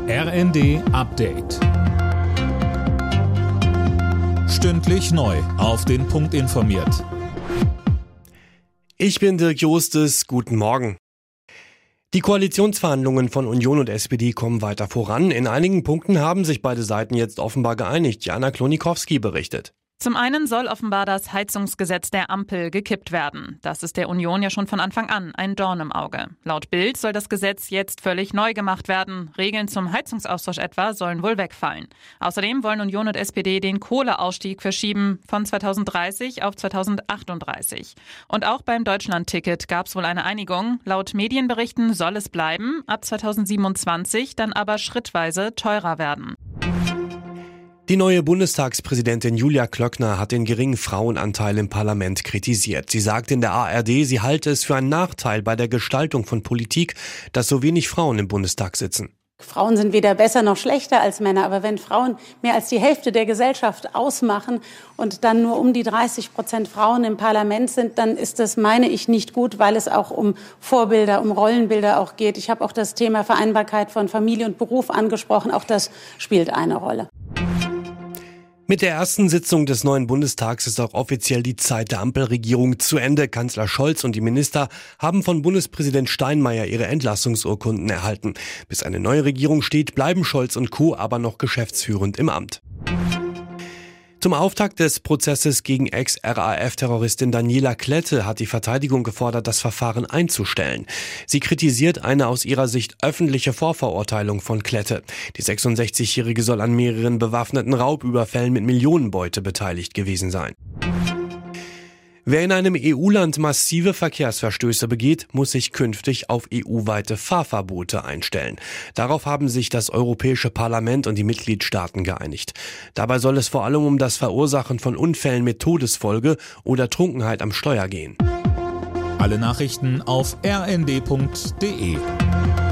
RND Update. Stündlich neu auf den Punkt informiert. Ich bin Dirk Jostes, guten Morgen. Die Koalitionsverhandlungen von Union und SPD kommen weiter voran. In einigen Punkten haben sich beide Seiten jetzt offenbar geeinigt. Jana Klonikowski berichtet. Zum einen soll offenbar das Heizungsgesetz der Ampel gekippt werden. Das ist der Union ja schon von Anfang an ein Dorn im Auge. Laut Bild soll das Gesetz jetzt völlig neu gemacht werden. Regeln zum Heizungsaustausch etwa sollen wohl wegfallen. Außerdem wollen Union und SPD den Kohleausstieg verschieben von 2030 auf 2038. Und auch beim Deutschland-Ticket gab es wohl eine Einigung. Laut Medienberichten soll es bleiben, ab 2027 dann aber schrittweise teurer werden. Die neue Bundestagspräsidentin Julia Klöckner hat den geringen Frauenanteil im Parlament kritisiert. Sie sagt in der ARD, sie halte es für einen Nachteil bei der Gestaltung von Politik, dass so wenig Frauen im Bundestag sitzen. Frauen sind weder besser noch schlechter als Männer, aber wenn Frauen mehr als die Hälfte der Gesellschaft ausmachen und dann nur um die 30% Frauen im Parlament sind, dann ist das, meine ich, nicht gut, weil es auch um Vorbilder, um Rollenbilder auch geht. Ich habe auch das Thema Vereinbarkeit von Familie und Beruf angesprochen, auch das spielt eine Rolle. Mit der ersten Sitzung des neuen Bundestags ist auch offiziell die Zeit der Ampelregierung zu Ende. Kanzler Scholz und die Minister haben von Bundespräsident Steinmeier ihre Entlassungsurkunden erhalten. Bis eine neue Regierung steht, bleiben Scholz und Co. aber noch geschäftsführend im Amt. Zum Auftakt des Prozesses gegen Ex-RAF-Terroristin Daniela Klette hat die Verteidigung gefordert, das Verfahren einzustellen. Sie kritisiert eine aus ihrer Sicht öffentliche Vorverurteilung von Klette. Die 66-Jährige soll an mehreren bewaffneten Raubüberfällen mit Millionenbeute beteiligt gewesen sein. Wer in einem EU-Land massive Verkehrsverstöße begeht, muss sich künftig auf EU-weite Fahrverbote einstellen. Darauf haben sich das Europäische Parlament und die Mitgliedstaaten geeinigt. Dabei soll es vor allem um das Verursachen von Unfällen mit Todesfolge oder Trunkenheit am Steuer gehen. Alle Nachrichten auf rnd.de.